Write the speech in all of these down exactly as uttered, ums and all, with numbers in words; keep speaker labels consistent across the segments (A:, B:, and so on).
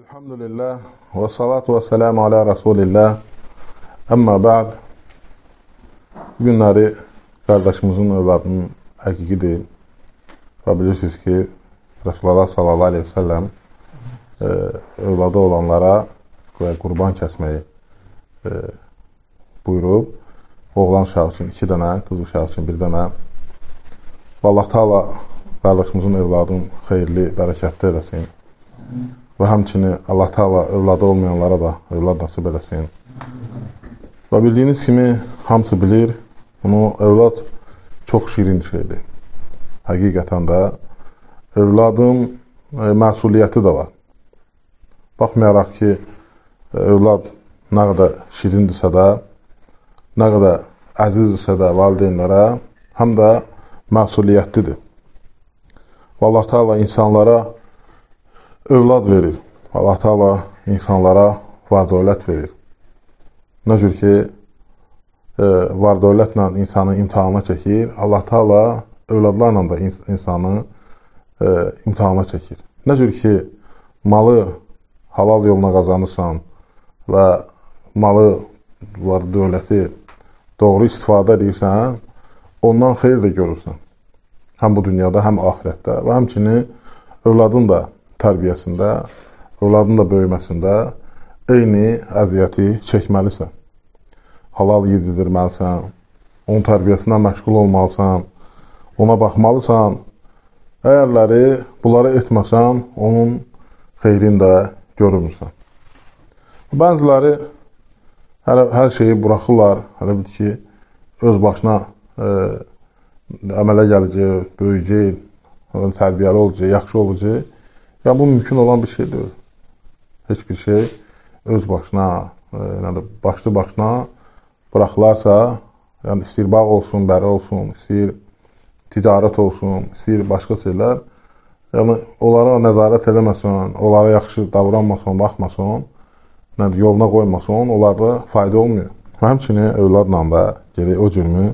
A: Elhamdülillah və salatu və selamu alə Rasulillah. Əmmə bə'd. Bu günləri qardaşımızın övladının həqiqidir. Və bilirsiniz ki, Rasulullah sallallahu aleyhi ve sellem e, övladı olanlara və qurban kəsməyi e, buyurub. Oğlan uşağı üçün iki dənə, qız uşağı üçün bir dənə. Və Allah Teala qardaşımızın övladını xeyirli, bərəkətli eləsin. Və həmçinin Allah Teala övladı olmayanlara da övlad nasib eləsin. Və bildiyiniz kimi hamısı bilir, bunu övlad çox şirin şeydir. Həqiqətən də övladın e, məsuliyyəti də var. Baxmayaraq ki, övlad nə qədər şirindirsə də, nə qədər əzizdirsə də valideynlərə, həm də məsuliyyətlidir. Və Allah Teala insanlara övlad verir. Allah Teala insanlara var-dövlət verir. Nə cür ki, e, var-dövlətlə insanı imtihana çəkir, Allah Teala övladlarla da insanı e, imtihana çəkir. Nə cür ki, malı halal yoluna qazanırsan və malı, var-dövləti doğru istifadə edirsən, ondan xeyir də görürsən. Həm bu dünyada, həm ahirətdə və həmçinin övladın da tərbiyəsində, övladın da böyüməsində eyni əziyyəti çəkməlisən. Halal yedirməlisən, onun tərbiyəsinə məşğul olmalısan, ona baxmalısan. Əgərləri bunları etməsən, onun xeyrini də görürsən. Bəziləri hər, hər şeyi buraxırlar, hələ bir ki, öz başına e, əmələ gələcək, böyüyəcək, tərbiyəli olacaq, yaxşı olacaq. Yəni, bu mümkün olan bir şey deyil. Heç bir şey öz başına, yəni başlı başına bıraxılarsa, yəni istəyir bağ olsun, bəri olsun, istəyir ticarət olsun, istəyir başqa şeylər, yəni onlara nəzarət eləməsən, onlara yaxşı davranmasan, baxmasan, yəni, yoluna qoymasan, onlarda fayda olmuyor. Həmçinin övladla da gerək o cürmü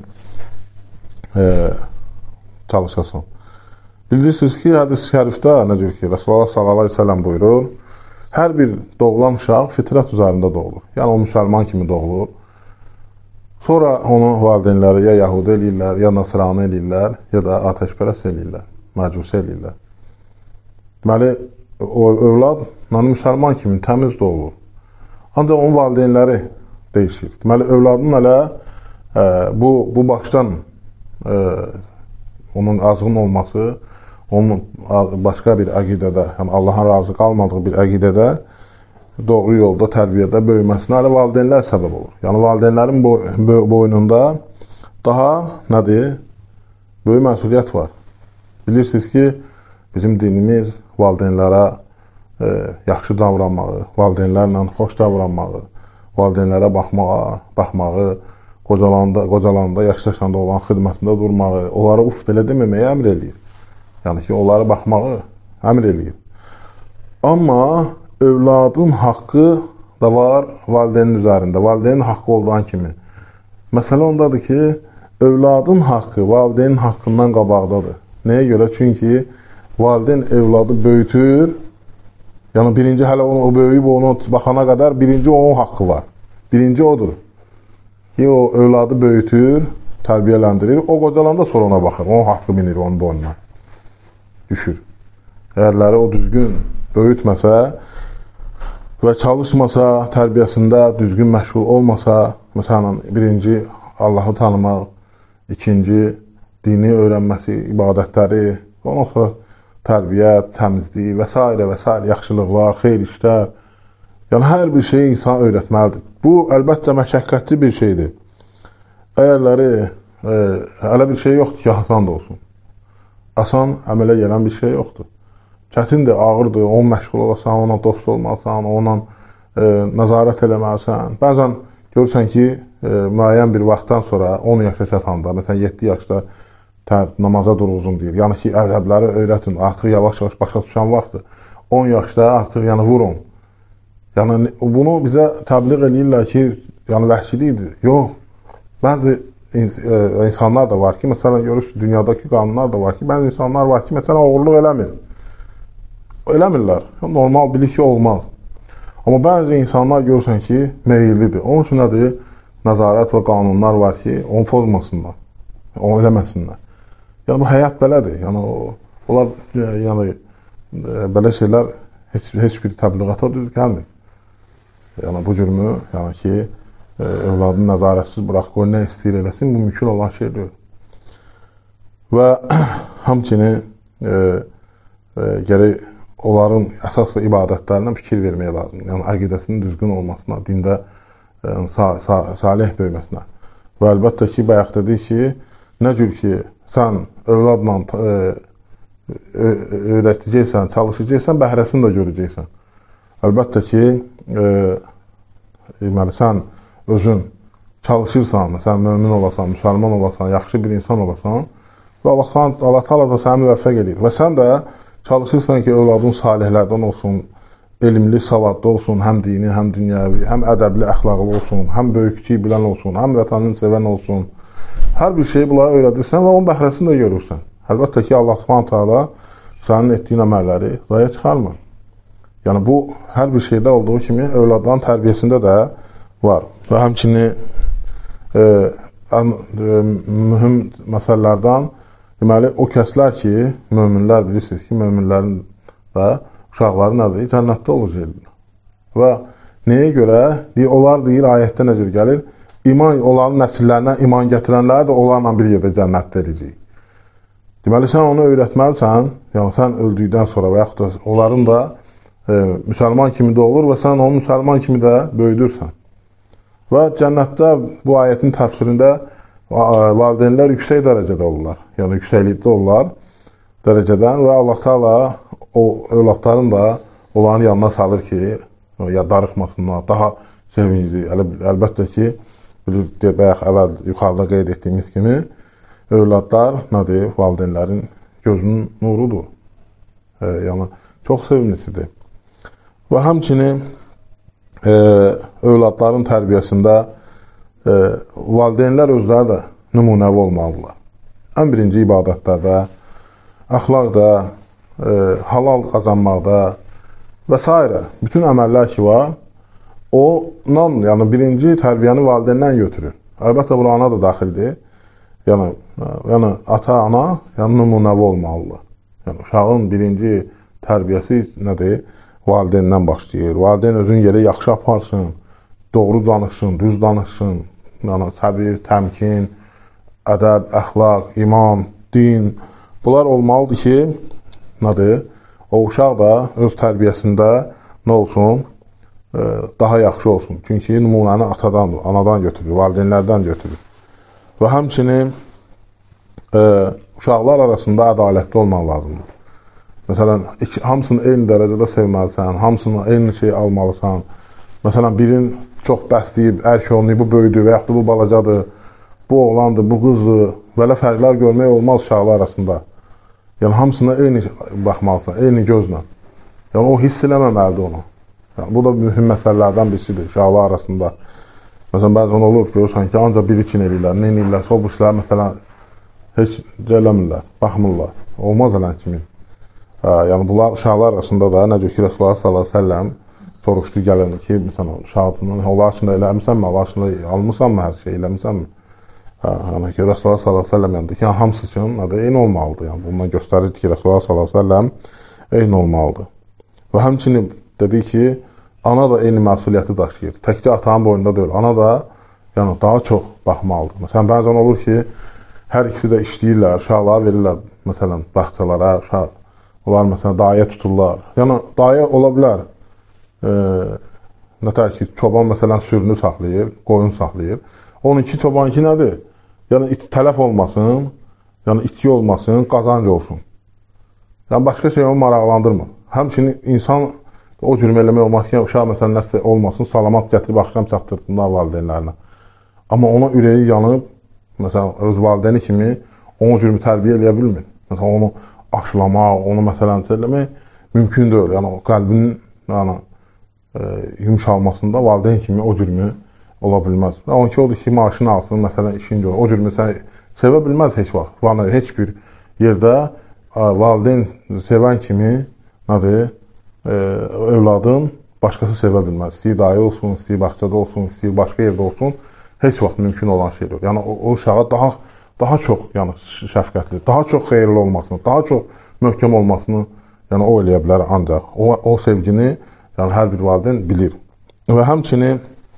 A: e, çalışasan. Bilirsiniz ki, hədis-i şərifdə necə ki, Rasulullah sallallahu aleyhi ve sellem buyurur, hər bir doğulan uşaq fitrət üzərində doğulur. Yəni, o müsəlman kimi doğulur. Sonra onu valideynləri ya Yahudi eləyirlər, ya Nasrani eləyirlər, ya da ateşpərəst eləyirlər, məcusi eləyirlər. Deməli, o övlad müsəlman kimi təmiz doğulur. Ancaq onun valideynləri dəyişir. Deməli, övladın hələ e, bu, bu başdan e, onun azğın olması, onun başqa bir əqidədə, yəni Allahın razı qalmadığı bir əqidədə doğru yolda, tərbiyədə böyüməsinə hələ valideynlər səbəb olur. Yəni, valideynlərin boy boynunda daha nədir? Böyük məsuliyyət var. Bilirsiniz ki, bizim dinimiz valideynlərə e, yaxşı davranmağı, valideynlərlə xoş davranmağı, valideynlərə baxmağı, baxmağı, qocalanda, qocalanda, yaşlaşanda olan xidmətində durmağı, onlara uf belə deməməyə əmr eləyir. Yəni ki, onlara baxmağı əmr eləyir. Amma övladın haqqı da var valideynin üzərində. Valideynin haqqı olduğan kimi. Məsələ ondadır ki, övladın haqqı valideynin haqqından qabaqdadır. Nəyə görə? Çünki valideyn övladı böyütür. Yəni, birinci hələ onu, o böyüyüb onu baxana qədər birinci onun haqqı var. Birinci odur. Ki, o övladı böyütür, tərbiyələndirir. O qocalanda sonra ona baxır. Onun haqqı minir onun boynuna. Düşür. Əgərləri o düzgün böyütməsə və çalışmasa, tərbiyəsində düzgün məşğul olmasa, məsələn, birinci Allahı tanımaq, ikinci dini öyrənməsi, ibadətləri, ondan sonra tərbiyyət, təmizlik və s. və s. yaxşılıqlar, xeyr işlər, yəni hər bir şeyi insan öyrətməlidir. Bu, əlbəttə, məşəqqətli bir şeydir. Əgərləri e, hələ bir şey yoxdur ki, asan da olsun. Asan əmələ gələn bir şey yoxdur. Çətindir, ağırdır, onun məşğul olasan, ona dost olmalısan, ona e, nəzarət eləməlisən. Bəzən görürsən ki, e, müəyyən bir vaxtdan sonra on yaşa çatanda, məsələn, yeddi yaşda tər, namaza durğuzun deyir. Yəni ki, əzəbləri öyrətin, artıq yavaş-yavaş başa düşən vaxtdır. on yaşda artıq yəni vurun. Yəni, bunu bizə təbliğ edirlər ki, yəni vəhşilikdir. Yox, bəzi insanlar da var ki, məsələn, görürsünüz, dünyadakı qanunlar da var ki, bəzi insanlar var ki, məsələn, oğurluq eləmir. Eləmirlər. Normal bilir ki, olmaz. Amma bəzi insanlar görürsən ki, meyillidir. Onun üçün nədir? Nəzarət və qanunlar var ki, onu pozmasınlar, onu eləməsinlər. Yəni, bu həyat belədir. Yəni, onlar, yəni, belə şeylər heç, heç bir təbliğata düz gəlmir. Yəni, bu cürmü, yəni ki, övladını nəzarətsiz bıraq, qoy nə istəyir eləsin, bu mümkün olan şey deyil. Və həmçini e, e, gərək onların əsaslı ibadətlərindən fikir vermək lazım. Yəni, əqidəsinin düzgün olmasına, dində yəni, sa sa salih böyüməsinə. Və əlbəttə ki, bayaq dedik ki, nə cür ki, sən övladla e, öyrətəcəksən, çalışacaqsan, bəhrəsini də görəcəksən. Əlbəttə ki, e, deməli, sən özün çalışırsan, sən mömin olasan, müsəlman olasan, yaxşı bir insan olasan və Allah, Allah Taala da səni müvəffəq edir. Və sən də çalışırsan ki, övladın salihlərdən olsun, elmli, savadlı olsun, həm dini, həm dünyəvi, həm ədəbli, əxlaqlı olsun, həm böyükçü bilən olsun, həm vətənini sevən olsun. Hər bir şeyi bunlara öyrədirsən və onun bəhrəsini də görürsən. Əlbəttə ki, Allah Subhanahu taala sənin etdiyin əməlləri zaya çıxarmır. Yəni, bu, hər bir şeydə olduğu kimi övladların tərbiyəsində də var. Və həmçinin e, ən e, mühüm məsələlərdən deməli, o kəslər ki, möminlər bilirsiniz ki, möminlərin və uşaqları nədir? Cənnətdə olacaqlar. Və nəyə görə? Deyir, onlar deyir, ayətdə nə cür gəlir? İman, onların nəsillərinə iman gətirənləri də onlarla bir yerdə cənnətdə edəcək. Deməli, sən onu öyrətməlisən, yəni sən öldükdən sonra və yaxud da onların da e, müsəlman kimi də olur və sən onu müsəlman kimi də böyüdürsən. Və cənnətdə bu ayətin təfsirində valideynlər yüksək dərəcədə olurlar. Yəni, yüksəklikdə olurlar dərəcədən və Allah Taala o övladların da onların yanına salır ki, ya darıxmasınlar, daha sevinci. Əl əlbəttə ki, bilir, bayaq əvvəl yuxarıda qeyd etdiyimiz kimi, övladlar nədir? Valideynlərin gözünün nurudur. E, yəni, çox sevinlisidir. Və həmçinin e, övladların tərbiyəsində e, valideynlər özləri də nümunəvi olmalıdırlar. Ən birinci ibadətlərdə, əxlaqda, e, halal qazanmaqda və s. bütün əməllər ki var, ondan, yəni birinci tərbiyəni valideynlə götürür. Əlbəttə, bura ana da daxildir. Yəni, yəni ata, ana, yəni nümunəvi olmalıdır. Yəni, uşağın birinci tərbiyəsi nədir? Valideyndən başlayır. Valideyn özün yerə yaxşı aparsın, doğru danışsın, düz danışsın, yəni səbir, təmkin, ədəb, əxlaq, iman, din, bunlar olmalıdır ki, nədir? O uşaq da öz tərbiyəsində nə olsun? E, daha yaxşı olsun. Çünki nümunəni atadan, anadan götürür, valideynlərdən götürür. Və həmçinin e, uşaqlar arasında ədalətli olmaq lazımdır. Məsələn, iki, hamısını eyni dərəcədə sevməlisən, hamısını eyni şey almalısan. Məsələn, birin çox bəsləyib, ərk olunub, bu böyüdür və yaxud da bu balacadır, bu oğlandır, bu qızdır. Belə fərqlər görmək olmaz uşaqlar arasında. Yəni, hamısına eyni baxmalısan, eyni gözlə. Yəni, o hiss eləməməlidir onu. Yəni, bu da mühüm məsələlərdən birisidir uşaqlar arasında. Məsələn, bəzən olur, görürsən ki, ancaq biri için eləyirlər, nə eləyirlərsə, o bu işlər, məsələn, heç eləmirlər, baxmırlar. Olmaz elən kimi. Hə, yəni, bunlar uşaqlar arasında da, necə ki, Rasulullah sallallahu əleyhi və səlləm soruşdu gələn ki, məsələn, uşağından, onlar üçün eləmisənmi, Allah üçün almısanmı hər şey, eləmisənmi? Hə, yəni ki, Rasulullah sallallahu əleyhi və səlləm yandı ki, hamısı üçün eyni olmalıdır. Yəni, bundan göstərir ki, Rasulullah sallallahu əleyhi və səlləm eyni olmalıdır. Və həmçinin dedi ki, ana da eyni məsuliyyəti daşıyır. Təkcə atanın boynunda deyil, ana da yəni, daha çox baxmalıdır. Məsələn, bəzən olur ki, hər ikisi də işləyirlər, uşaqlara verirlər, məsələn, bağçalara, uşaq, onlar, məsələn, dayə tuturlar. Yəni, dayə ola bilər, e, nətər ki, çoban, məsələn, sürünü saxlayır, qoyun saxlayır. Onun iki çobanki nədir? Yəni, it tələf olmasın, yəni, itki olmasın, qazanc olsun. Yəni, başqa şey onu maraqlandırmır. Həmçinin insan o cürmə eləmək olmaz ki, uşaq, məsələn, nəsə olmasın, salamat gətirib axşam çatdırsınlar valideynlərinə. Amma ona ürəyi yanıb, məsələn, öz valideyni kimi onu cürmü tərbiyə eləyə bilmir. Məsələn, onu aşılamaq, onu məsələn söyləmək mümkün deyil. Yəni, o qəlbinin yəni, e, yumşalmasında valideyn kimi o cürmü ola bilməz. Onun ki, odur ki, maaşını alsın, məsələn, işin görür. O cürmü sən sevə bilməz heç vaxt. Yəni, heç bir yerdə e, valideyn sevən kimi nədir? E, övladın başqası sevə bilməz. İstəyir dayı olsun, istəyir bağçada olsun, istəyir başqa yerdə olsun, heç vaxt mümkün olan şey yox. Yəni o, o uşağa daha daha çox, yəni şəfqətli, daha çox xeyirli olmasını, daha çox möhkəm olmasını, yəni o eləyə bilər ancaq. O o sevgini, yəni hər bir valideyn bilir. Və həmçinin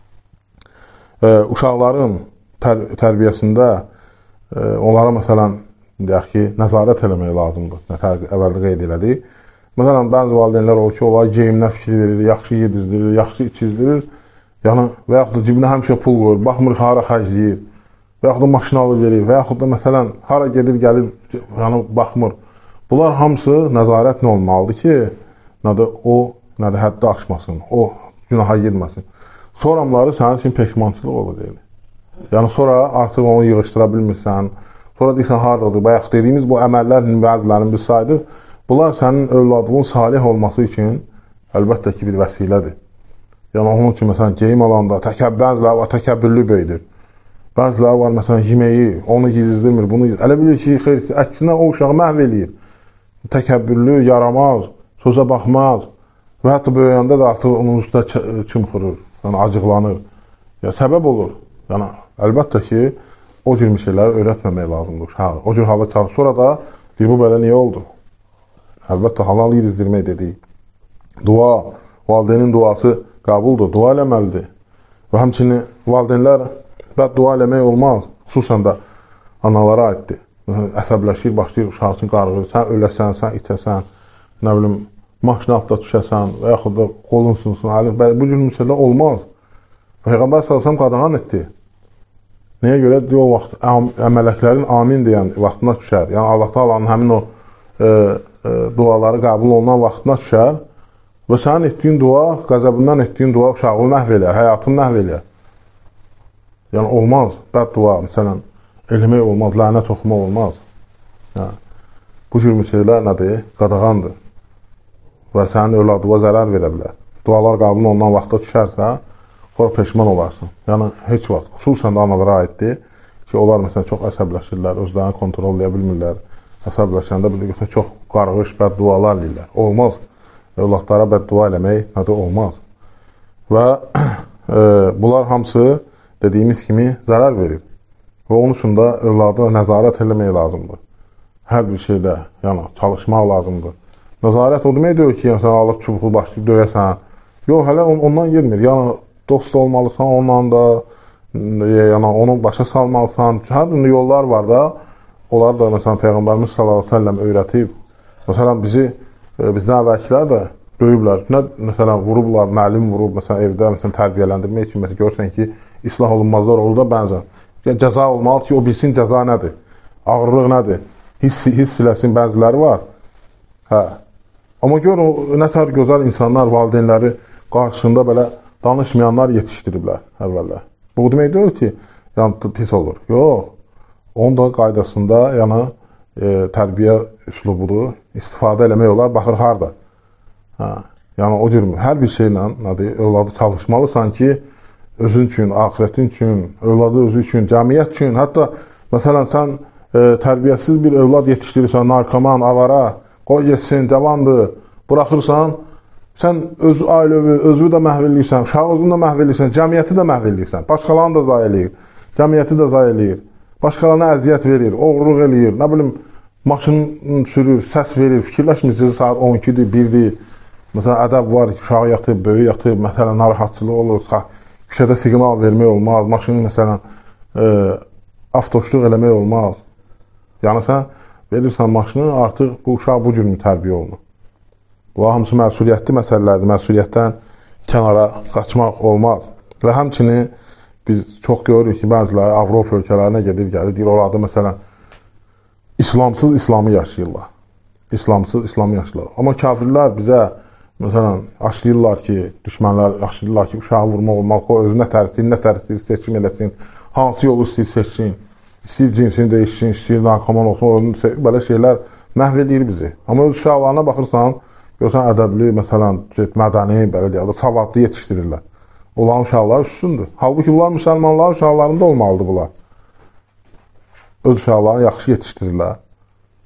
A: e, uşaqların tər tərbiyəsində e, onlara məsələn deyək ki, nəzarət eləmək lazımdır. Nətər əvvəldə qeyd elədik. Məsələn, bəzi valideynlər olur ki, onlar geyimlə fikir verir, yaxşı yedizdirir, yaxşı içizdirir. Yəni, və yaxud da cibinə həmişə pul qoyur, baxmır hara xərcləyir, və yaxud da maşinalı verir, və yaxud da məsələn, hara gedir, gəlir, yəni baxmır. Bunlar hamısı nəzarətlə olmalıdır ki, nədir, o nədir, həddi aşmasın, o günaha girməsin. Sonramları sənin üçün peşmançılıq olur deyil. Yəni, sonra artıq onu yığışdıra bilmirsən, sonra deyirsən, haradadır, bayaq dediyimiz bu əməllərin bəzilərini biz saydıq, bunlar sənin övladının salih olması üçün əlbəttə ki, bir vəsilədir. Yəni, onun üçün, məsələn, geyim alanda təkəb, bəziləri var, təkəbbürlü beydir. Bəziləri var, məsələn, yeməyi, onu gizdirmir, bunu gizdirmir. Elə bilir ki, xeyr, əksinə o uşağı məhv eləyir. Təkəbbürlü, yaramaz, sözə baxmaz və hətta böyüyəndə də artıq onun üstünə çımxırır, yəni acıqlanır. Yəni, səbəb olur. Yəni, əlbəttə ki, o cür şeyləri öyrətməmək lazımdır uşağı. O cür hala çalış. Sonra da deyir, bu belə niyə oldu? Əlbəttə, halal yedizdirmək dedik. Dua, valideynin duası qəbuldur, dua eləməlidir. Və həmçinin valideynlər bəd dua eləmək olmaz. Xüsusən də analara aiddir. Əsəbləşir, başlayır uşaq üçün qarğır. Sən öləsən, sən itəsən, nə bilim, maşına atda düşəsən və yaxud da qolun sunsun, əlin. Bu cür müsəllə olmaz. Peyğəmbər salsam qadağan etdi. Nəyə görə? O vaxt əmələklərin amin deyən vaxtına düşər. Yəni, Allah Taala'nın həmin o e, e, duaları qəbul olunan vaxtına düşər və sənin etdiyin dua, qəzəbindən etdiyin dua uşağı məhv eləyər, həyatını məhv eləyər. Yəni, olmaz. Bəd dua, məsələn, eləmək olmaz, lənət oxumaq olmaz. Yəni, bu cür şeylər nədir? Qadağandır. Və sənin övladına zərər verə bilər. Dualar qəbul olunan vaxtda düşərsə, sonra peşman olarsan. Yəni, heç vaxt, xüsusən də analara aiddir ki, onlar məsələn çox əsəbləşirlər, özlərini kontrol edə bilmirlər. Əsəbləşəndə bilirsən, çox qarğış, bəd dualar eləyirlər. Olmaz. Övladlara bəd dua eləmək nədir? Olmaz. Və e, bunlar hamısı dediyimiz kimi zərər verir. Və onun üçün də övladı nəzarət eləmək lazımdır. Hər bir şeydə, yəni, çalışmaq lazımdır. Nəzarət o demək deyil ki, yəni, sən alıb çubuğu başlayıb döyəsən. Yox, hələ on, ondan gelmir. Yəni, dost olmalısan, onunla da, yəni, onu başa salmalısan. Hər bir yollar var da, onlar da, məsələn, Peyğəmbərimiz sallallahu əleyhi və səlləm öyrətib. Məsələn, bizi, bizdən əvvəlkilər də döyüblər. Nə, məsələn, vurublar, müəllim vurub, məsələn, evdə, məsələn, tərbiyələndirmək üçün, məsələn, görsən ki, islah olunmazlar olur da bənzən. Yəni, cəza olmalı ki, o bilsin cəza nədir, ağırlıq nədir, hiss, hiss siləsin bəziləri var. Hə. Amma gör, nə tər gözəl insanlar, valideynləri qarşısında belə danışmayanlar yetişdiriblər əvvəllər. Bu demək deyil ki, yəni, pis olur. Yox. Onun da qaydasında, yəni, e, tərbiyə üslubudur, istifadə eləmək olar, baxır harada. Hə. Yəni, o cür, hər bir şeylə, nədir, övladı çalışmalısan ki, özün üçün, axirətin üçün, övladı özü üçün, cəmiyyət üçün, hətta, məsələn, sən e, tərbiyəsiz bir övlad yetişdirirsən, narkoman, avara, qoy geçsin, cavandır, buraxırsan, sən öz ailəvi, özünü də məhv eləyirsən, uşaq özünü də məhv eləyirsən, cəmiyyəti də məhv eləyirsən, başqalarını da zay eləyir, cəmiyyəti də zay eləyir, başqalarına əziyyət verir, oğurluq eləyir, nə bilim, maşın sürür, səs verir, fikirləşmirsiniz, saat on ikidir, birdir, məsələn, ədəb var, uşağı yatıb, böyük yatıb, məsələn, narahatçılıq olur, küçədə siqnal vermək olmaz, maşını, məsələn, e, avtoşluq eləmək olmaz. Yəni, sən verirsən maşını, artıq bu uşaq bu cür tərbiyə olunur. Bu hamısı məsuliyyətli məsələlərdir. Məsuliyyətdən kənara qaçmaq olmaz. Və həmçinin biz çox görürük ki, bəziləri Avropa ölkələrinə gedir, gəlir, deyir, orada məsələn, İslamsız İslamı yaşayırlar. İslamsız İslamı yaşayırlar. Amma kafirlər bizə, məsələn, aşlayırlar ki, düşmənlər aşlayırlar ki, uşağı vurmaq olmaq, o özünə təristəyir, nə təristəyir, seçim eləsin, hansı yolu istəyir, seçsin, istəyir cinsini değişsin, istəyir narkoman olsun, belə şeylər məhv edir bizi. Amma öz uşaqlarına baxırsan, görsən ədəbli, məsələn, mədəni, belə deyək, savadlı yetişdirirlər. Olan uşaqlar üstündür. Halbuki bunlar müsəlmanların uşaqlarında olmalıdır bunlar. Öz uşaqlarını yaxşı yetişdirirlər.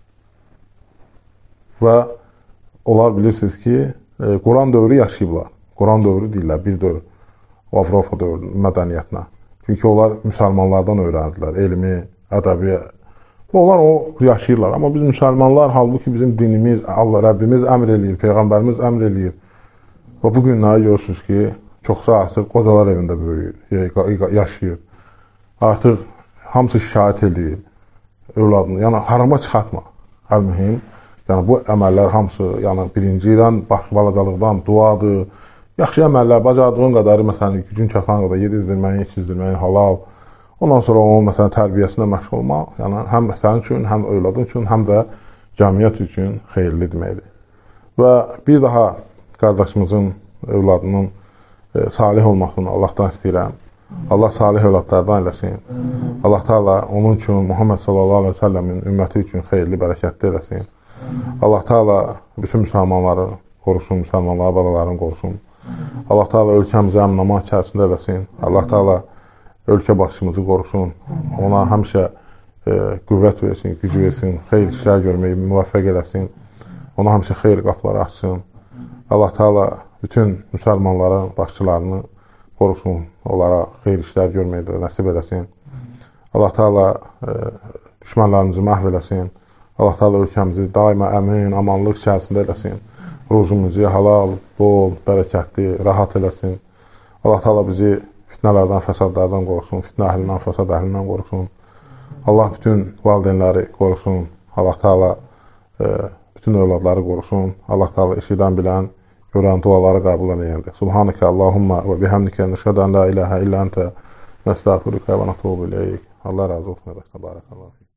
A: Və onlar bilirsiniz ki, e, Quran dövrü yaşayıblar. Quran dövrü deyirlər, bir dövr. Avropa dövrü mədəniyyətinə. Çünki onlar müsəlmanlardan öyrəndilər, elmi, ədəbi. Onlar o yaşayırlar. Amma biz müsəlmanlar, halbuki bizim dinimiz, Allah, Rəbbimiz əmr eləyir, Peyğəmbərimiz əmr eləyir. Və bu günləri görürsünüz ki, çoxsa artıq qocalar evində böyüyür, yaşayır. Artıq hamısı şikayət edir övladını. Yəni, harama çıxartma. Əl-mühim, yəni bu əməllər hamısı, yəni birincidən, baş balacalıqdan, duadır. Yaxşı əməllər, bacardığın qadarı, məsələn, gücün çatan qədər yedizdirməyin, içizdirməyin halal. Ondan sonra onun, məsələn, tərbiyəsində məşğul olmaq, yəni həm sənin üçün, həm övladın üçün, həm də cəmiyyət üçün xeyirli deməkdir. Və bir daha qardaşımızın, övladının e, salih olmasını Allahdan istəyirəm. Allah salih övladlardan eləsin. Allah Teala onun üçün, Muhammed sallallahu aleyhi ve sellemin ümməti üçün xeyirli, bərəkətli eləsin. Allah Teala bütün müsəlmanları qorusun, müsəlmanları, balalarını qorusun. Allah Teala ölkəmizi əmin-aman içərisində eləsin. Allah Teala ölkə başçımızı qorusun. Ona həmişə e, qüvvət versin, güc versin, xeyir işlər görməyi müvəffəq eləsin. Ona həmişə xeyir qapıları açsın. Allah Teala bütün müsəlmanların başçılarını qorusun. Onlara xeyir işlər görməyi də nəsib eləsin. Allah Teala e, düşmənlərimizi məhv eləsin. Allah Teala ölkəmizi daima əmin, amanlıq içərisində eləsin. Ruzumuzu halal, bol, bərəkətli, rahat eləsin. Allah Teala bizi fitnələrdən, fəsadlardan qorusun, fitnə əhlindən, fəsad əhlindən qorusun. Allah bütün valideynləri qorusun. Allah Teala e, bütün övladları qorusun. Allah Teala eşidən, bilən, görən duaları qəbul edəyəndir. Subhanəkə Allahumma və bihamdikə nəşhədən la ilahə illə əntə nəstəğfiruka və nətubu ileyk. Allah razı olsun. Barakallahu.